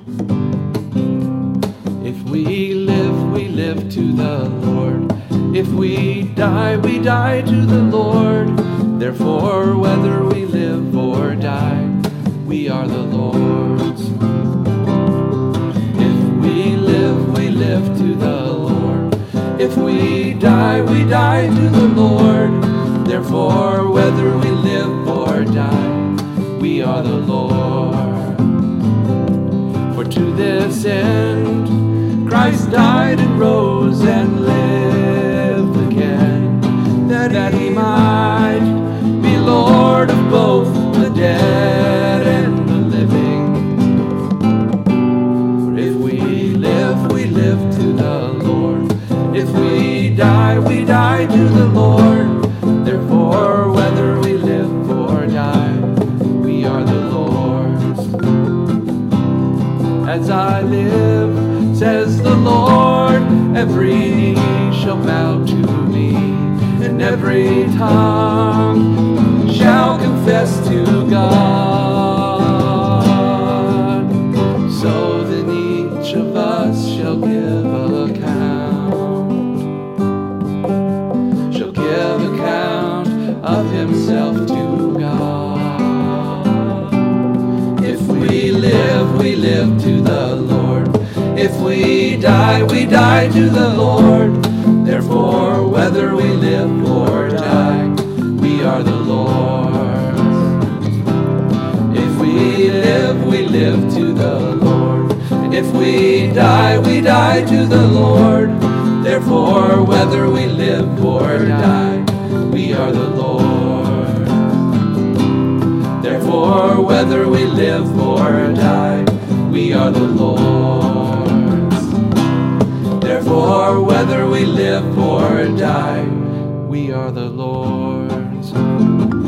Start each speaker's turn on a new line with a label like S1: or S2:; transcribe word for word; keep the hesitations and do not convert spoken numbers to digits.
S1: If we live, we live to the Lord. If we die, we die to the Lord. Therefore, whether we live or die, we are the Lord's. If we live, we live to the Lord. If we die, we die to the Lord. Therefore, whether we live or die, we are the Lord. For to this end, Christ died and rose and lived again, that, that he might be Lord of both the dead and the living. For if we live, we live to the Lord. If we die, we die to the Lord. Therefore, whether we live or die, we are the Lord's. As I live, says the Lord, every knee shall bow to me, and every tongue shall confess to God. So then each of us shall give account, shall give account of himself to God. If we live, we live to the Lord. If we die, we die to the Lord. Therefore, whether we live or die, we are the Lord's. If we live, we live to the Lord. If we die, we die to the Lord. Therefore, whether we live or die, we are the Lord. Therefore, whether we live or die, we are the Lord's. Therefore, whether we live or die, we are the Lord's.